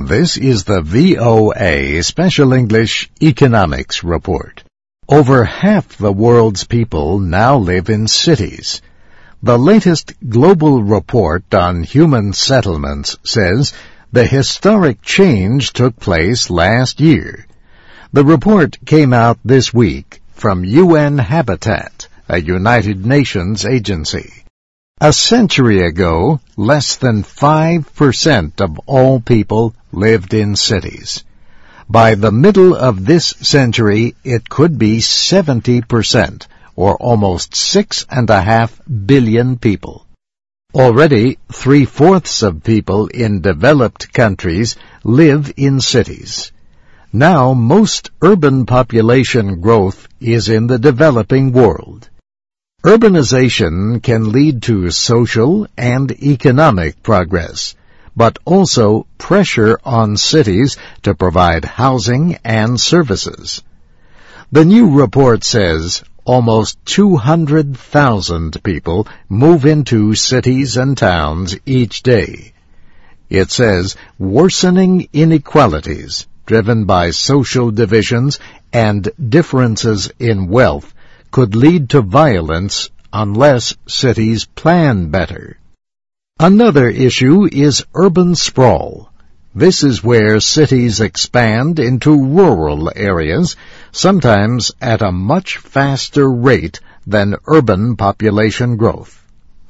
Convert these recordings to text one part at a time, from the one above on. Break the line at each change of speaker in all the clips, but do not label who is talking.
This is the VOA Special English Economics Report. Over half the world's people now live in cities. The latest global report on human settlements says the historic change took place last year. The report came out this week from UN Habitat, a United Nations agency. A century ago, less than 5% of all people lived in cities. By the middle of this century, it could be 70%, or almost 6.5 billion people. Already, 3/4 of people in developed countries live in cities. Now, most urban population growth is in the developing world. Urbanization can lead to social and economic progress, but also pressure on cities to provide housing and services. The new report says almost 200,000 people move into cities and towns each day. It says worsening inequalities driven by social divisions and differences in wealth could lead to violence unless cities plan better. Another issue is urban sprawl. This is where cities expand into rural areas, sometimes at a much faster rate than urban population growth.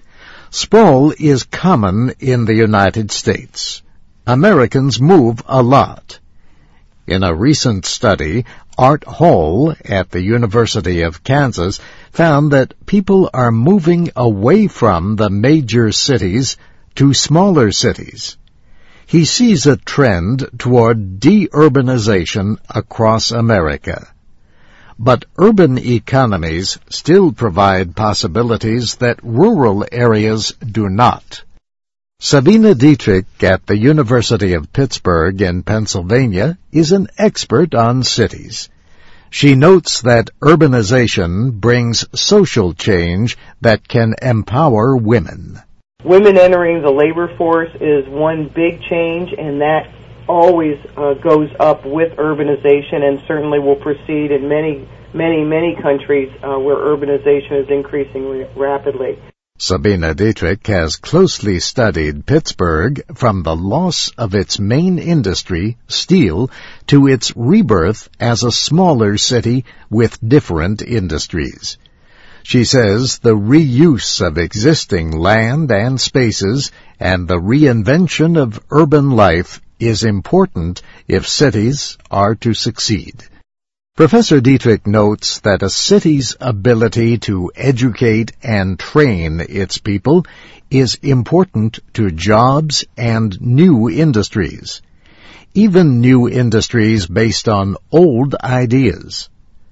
Sprawl is common in the United States. Americans move a lot. In a recent study, Art Hall at the University of Kansas found that people are moving away from the major cities to smaller cities. He sees a trend toward de-urbanization across America. But urban economies still provide possibilities that rural areas do not. Sabina Dietrich at the University of Pittsburgh in Pennsylvania is an expert on cities. She notes that urbanization brings social change that can empower women.
Women entering the labor force is one big change, and that always goes up with urbanization and certainly will proceed in many countries where urbanization is increasing rapidly.
Sabina Dietrich has closely studied Pittsburgh from the loss of its main industry, steel, to its rebirth as a smaller city with different industries. She says the reuse of existing land and spaces and the reinvention of urban life is important if cities are to succeed. Professor Dietrich notes that a city's ability to educate and train its people is important to jobs and new industries, even new industries based on old ideas.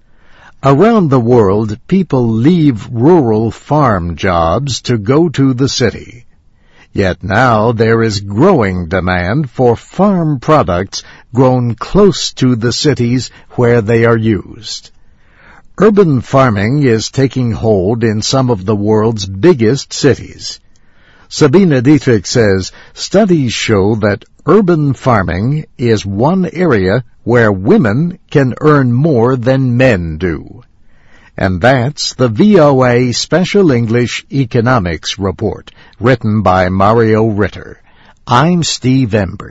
Around the world, people leave rural farm jobs to go to the city. Yet now there is growing demand for farm products grown close to the cities where they are used. Urban farming is taking hold in some of the world's biggest cities. Sabina Dietrich says studies show that urban farming is one area where women can earn more than men do. And that's the VOA Special English Economics Report, written by Mario Ritter. I'm Steve Ember.